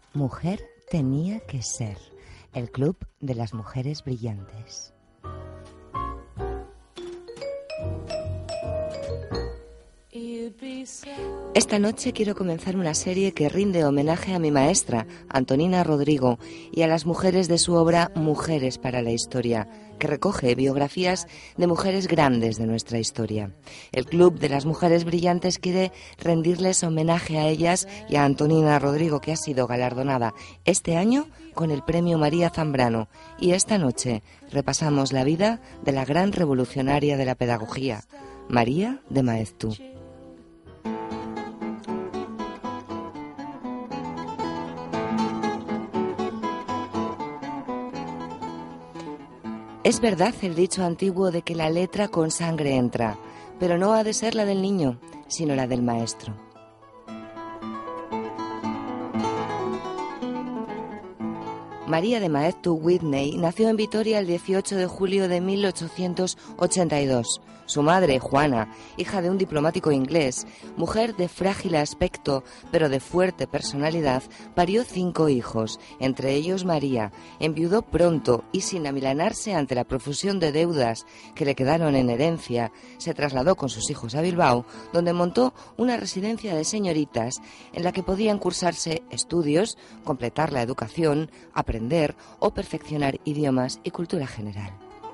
Mujer tenía que ser, el club de las mujeres brillantes. Esta noche quiero comenzar una serie que rinde homenaje a mi maestra, Antonina Rodrigo, y a las mujeres de su obra Mujeres para la Historia, que recoge biografías de mujeres grandes de nuestra historia. El Club de las Mujeres Brillantes quiere rendirles homenaje a ellas y a Antonina Rodrigo, que ha sido galardonada este año con el Premio María Zambrano. Y esta noche repasamos la vida de la gran revolucionaria de la pedagogía, María de Maeztu. Es verdad el dicho antiguo de que la letra con sangre entra, pero no ha de ser la del niño, sino la del maestro. María de Maeztu Whitney nació en Vitoria el 18 de julio de 1882. Su madre, Juana, hija de un diplomático inglés, mujer de frágil aspecto pero de fuerte personalidad, parió 5 hijos, entre ellos María. Enviudó pronto y sin amilanarse ante la profusión de deudas que le quedaron en herencia, se trasladó con sus hijos a Bilbao, donde montó una residencia de señoritas en la que podían cursarse estudios, completar la educación, aprender o perfeccionar idiomas y cultura general.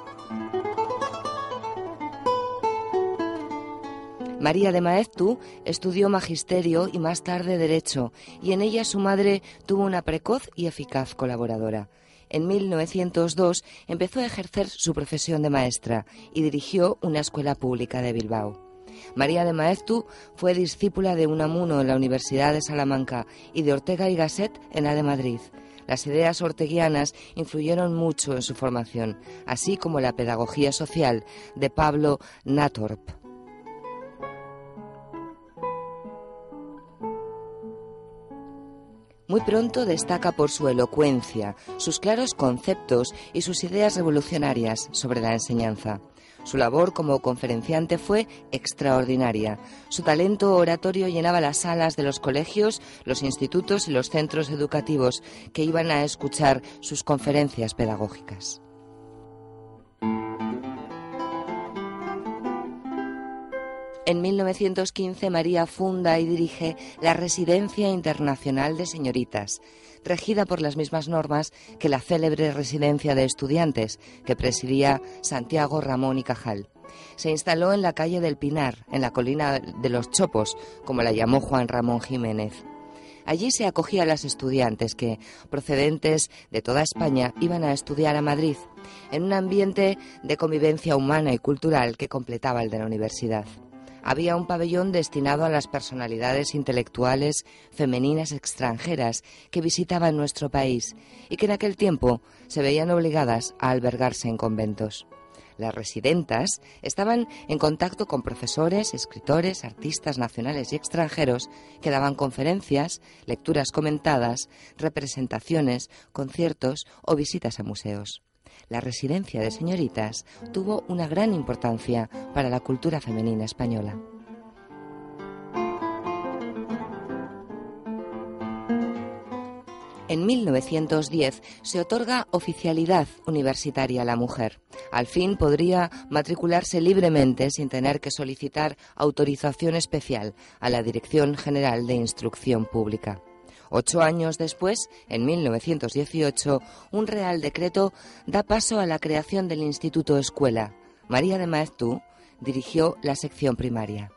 María de Maeztu estudió magisterio y más tarde derecho, y en ella su madre tuvo una precoz y eficaz colaboradora. En 1902 empezó a ejercer su profesión de maestra y dirigió una escuela pública de Bilbao. María de Maeztu fue discípula de Unamuno en la Universidad de Salamanca y de Ortega y Gasset en la de Madrid. Las ideas orteguianas influyeron mucho en su formación, así como la pedagogía social de Pablo Natorp. Muy pronto destaca por su elocuencia, sus claros conceptos y sus ideas revolucionarias sobre la enseñanza. Su labor como conferenciante fue extraordinaria. Su talento oratorio llenaba las salas de los colegios, los institutos y los centros educativos que iban a escuchar sus conferencias pedagógicas. En 1915 María funda y dirige la Residencia Internacional de Señoritas, regida por las mismas normas que la célebre Residencia de Estudiantes que presidía Santiago Ramón y Cajal. Se instaló en la calle del Pinar, en la colina de los Chopos, como la llamó Juan Ramón Jiménez. Allí se acogía a las estudiantes que, procedentes de toda España, iban a estudiar a Madrid, en un ambiente de convivencia humana y cultural que completaba el de la universidad. Había un pabellón destinado a las personalidades intelectuales femeninas extranjeras que visitaban nuestro país y que en aquel tiempo se veían obligadas a albergarse en conventos. Las residentas estaban en contacto con profesores, escritores, artistas nacionales y extranjeros que daban conferencias, lecturas comentadas, representaciones, conciertos o visitas a museos. La residencia de señoritas tuvo una gran importancia para la cultura femenina española. En 1910 se otorga oficialidad universitaria a la mujer. Al fin podría matricularse libremente sin tener que solicitar autorización especial a la Dirección General de Instrucción Pública. 8 años después, en 1918, un Real Decreto da paso a la creación del Instituto Escuela. María de Maeztu dirigió la sección primaria.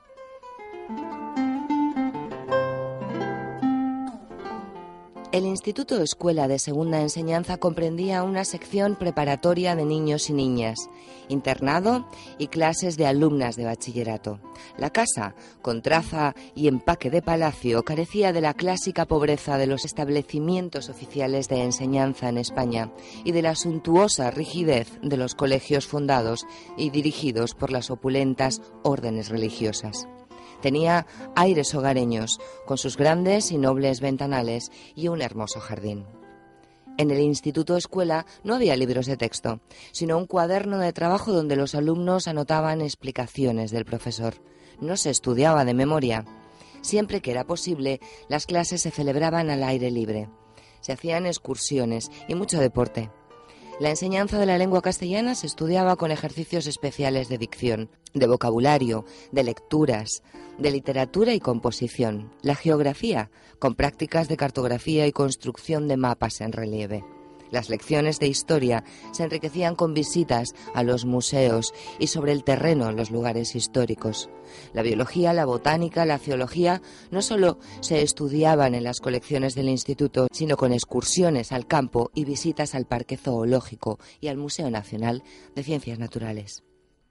El Instituto Escuela de Segunda Enseñanza comprendía una sección preparatoria de niños y niñas, internado y clases de alumnas de bachillerato. La casa, con traza y empaque de palacio, carecía de la clásica pobreza de los establecimientos oficiales de enseñanza en España y de la suntuosa rigidez de los colegios fundados y dirigidos por las opulentas órdenes religiosas. Tenía aires hogareños, con sus grandes y nobles ventanales y un hermoso jardín. En el Instituto Escuela no había libros de texto, sino un cuaderno de trabajo donde los alumnos anotaban explicaciones del profesor. No se estudiaba de memoria. Siempre que era posible, las clases se celebraban al aire libre. Se hacían excursiones y mucho deporte. La enseñanza de la lengua castellana se estudiaba con ejercicios especiales de dicción, de vocabulario, de lecturas, de literatura y composición. La geografía, con prácticas de cartografía y construcción de mapas en relieve. Las lecciones de historia se enriquecían con visitas a los museos y sobre el terreno en los lugares históricos. La biología, la botánica, la zoología no solo se estudiaban en las colecciones del instituto, sino con excursiones al campo y visitas al Parque Zoológico y al Museo Nacional de Ciencias Naturales.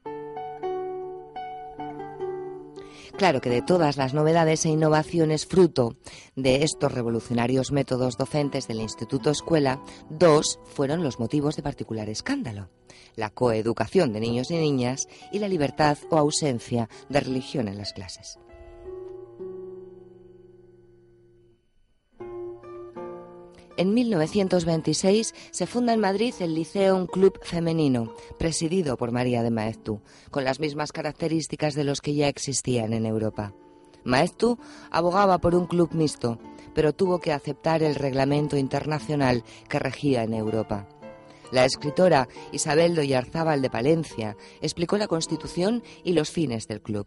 Claro que de todas las novedades e innovaciones fruto de estos revolucionarios métodos docentes del Instituto Escuela, 2 fueron los motivos de particular escándalo: la coeducación de niños y niñas y la libertad o ausencia de religión en las clases. En 1926 se funda en Madrid el Liceum Club Femenino, presidido por María de Maeztu, con las mismas características de los que ya existían en Europa. Maeztu abogaba por un club mixto, pero tuvo que aceptar el reglamento internacional que regía en Europa. La escritora Isabel d'Oyarzabal de Palencia explicó la constitución y los fines del club.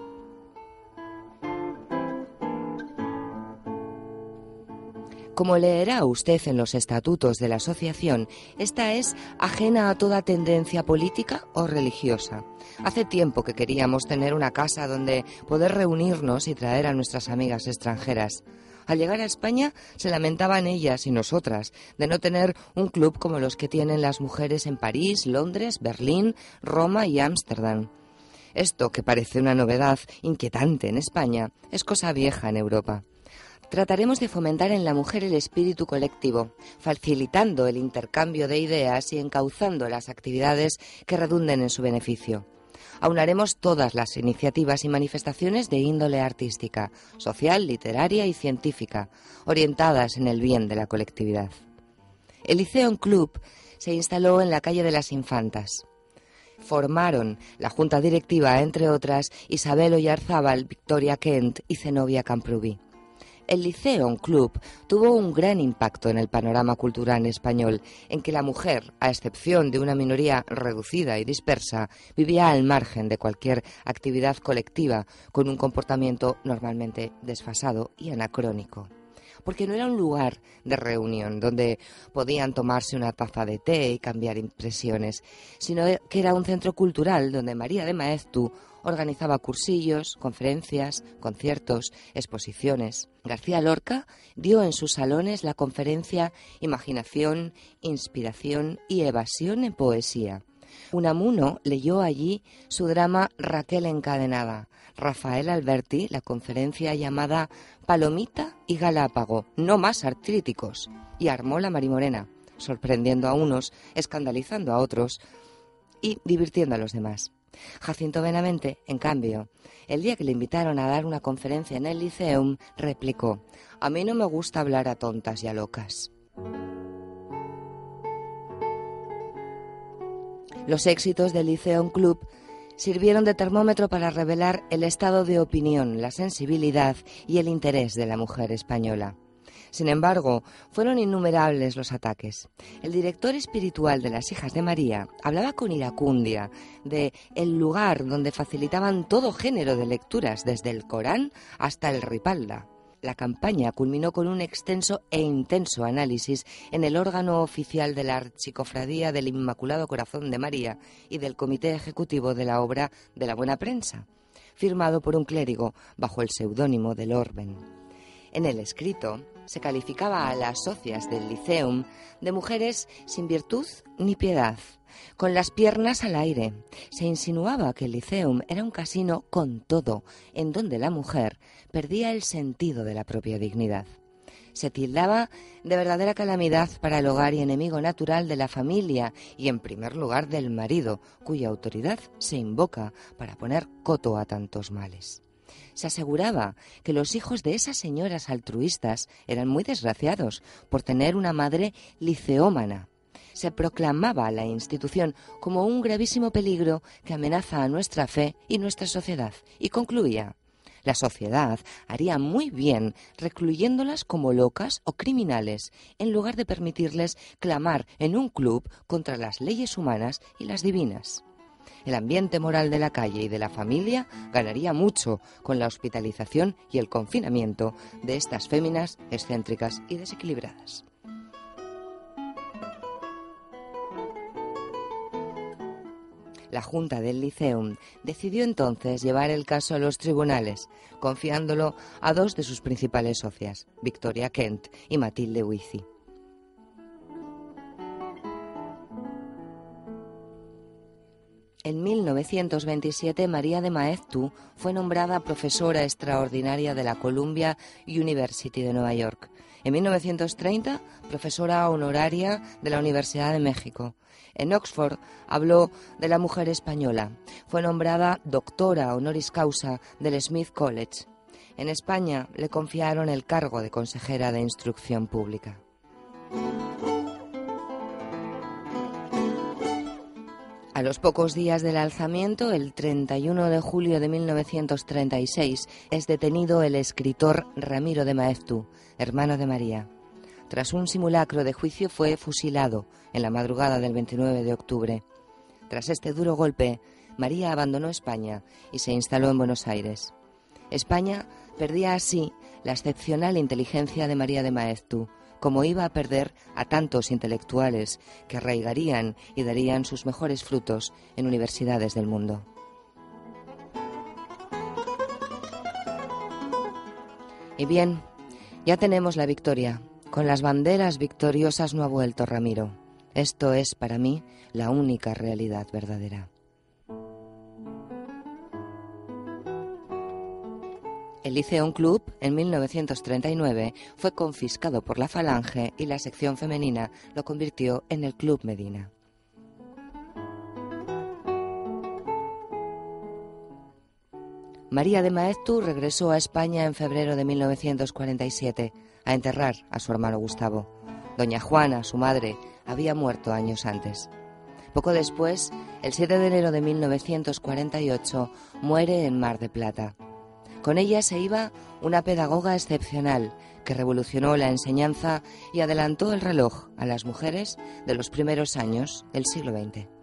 Como leerá usted en los estatutos de la asociación, esta es ajena a toda tendencia política o religiosa. Hace tiempo que queríamos tener una casa donde poder reunirnos y traer a nuestras amigas extranjeras. Al llegar a España se lamentaban ellas y nosotras de no tener un club como los que tienen las mujeres en París, Londres, Berlín, Roma y Ámsterdam. Esto, que parece una novedad inquietante en España, es cosa vieja en Europa. Trataremos de fomentar en la mujer el espíritu colectivo, facilitando el intercambio de ideas y encauzando las actividades que redunden en su beneficio. Aunaremos todas las iniciativas y manifestaciones de índole artística, social, literaria y científica, orientadas en el bien de la colectividad. El Liceum Club se instaló en la calle de las Infantas. Formaron la junta directiva, entre otras, Isabel d'Oyarzabal, Victoria Kent y Zenobia Camprubí. El Liceum Club tuvo un gran impacto en el panorama cultural español, en que la mujer, a excepción de una minoría reducida y dispersa, vivía al margen de cualquier actividad colectiva, con un comportamiento normalmente desfasado y anacrónico. Porque no era un lugar de reunión donde podían tomarse una taza de té y cambiar impresiones, sino que era un centro cultural donde María de Maeztu organizaba cursillos, conferencias, conciertos, exposiciones. García Lorca dio en sus salones la conferencia Imaginación, Inspiración y Evasión en Poesía. Unamuno leyó allí su drama Raquel encadenada. Rafael Alberti la conferencia llamada Palomita y Galápago, no más artríticos, y armó la Marimorena, sorprendiendo a unos, escandalizando a otros y divirtiendo a los demás. Jacinto Benavente, en cambio, el día que le invitaron a dar una conferencia en el Liceum, replicó: «A mí no me gusta hablar a tontas y a locas». Los éxitos del Liceum Club sirvieron de termómetro para revelar el estado de opinión, la sensibilidad y el interés de la mujer española. Sin embargo, fueron innumerables los ataques. El director espiritual de las Hijas de María hablaba con iracundia de el lugar donde facilitaban todo género de lecturas, desde el Corán hasta el Ripalda. La campaña culminó con un extenso e intenso análisis en el órgano oficial de la Archicofradía del Inmaculado Corazón de María y del Comité Ejecutivo de la Obra de la Buena Prensa, firmado por un clérigo bajo el seudónimo del Orben. En el escrito se calificaba a las socias del Liceum de mujeres sin virtud ni piedad, con las piernas al aire. Se insinuaba que el Liceum era un casino con todo, en donde la mujer perdía el sentido de la propia dignidad. Se tildaba de verdadera calamidad para el hogar y enemigo natural de la familia y, en primer lugar, del marido, cuya autoridad se invoca para poner coto a tantos males. Se aseguraba que los hijos de esas señoras altruistas eran muy desgraciados por tener una madre liceómana. Se proclamaba a la institución como un gravísimo peligro que amenaza a nuestra fe y nuestra sociedad, y concluía: La sociedad haría muy bien recluyéndolas como locas o criminales, en lugar de permitirles clamar en un club contra las leyes humanas y las divinas. El ambiente moral de la calle y de la familia ganaría mucho con la hospitalización y el confinamiento de estas féminas excéntricas y desequilibradas. La Junta del Liceum decidió entonces llevar el caso a los tribunales, confiándolo a dos de sus principales socias, Victoria Kent y Matilde Huici. En 1927, María de Maeztu fue nombrada profesora extraordinaria de la Columbia University de Nueva York. En 1930, profesora honoraria de la Universidad de México. En Oxford habló de la mujer española. Fue nombrada doctora honoris causa del Smith College. En España le confiaron el cargo de consejera de Instrucción Pública. A los pocos días del alzamiento, el 31 de julio de 1936, es detenido el escritor Ramiro de Maeztu, hermano de María. Tras un simulacro de juicio fue fusilado en la madrugada del 29 de octubre. Tras este duro golpe, María abandonó España y se instaló en Buenos Aires. España perdía así la excepcional inteligencia de María de Maeztu, como iba a perder a tantos intelectuales que arraigarían y darían sus mejores frutos en universidades del mundo. Y bien, ya tenemos la victoria. Con las banderas victoriosas no ha vuelto Ramiro. Esto es, para mí, la única realidad verdadera. El Liceum Club, en 1939, fue confiscado por la Falange y la sección femenina lo convirtió en el Club Medina. María de Maeztu regresó a España en febrero de 1947 a enterrar a su hermano Gustavo. Doña Juana, su madre, había muerto años antes. Poco después, el 7 de enero de 1948, muere en Mar de Plata. Con ella se iba una pedagoga excepcional que revolucionó la enseñanza y adelantó el reloj a las mujeres de los primeros años del siglo XX.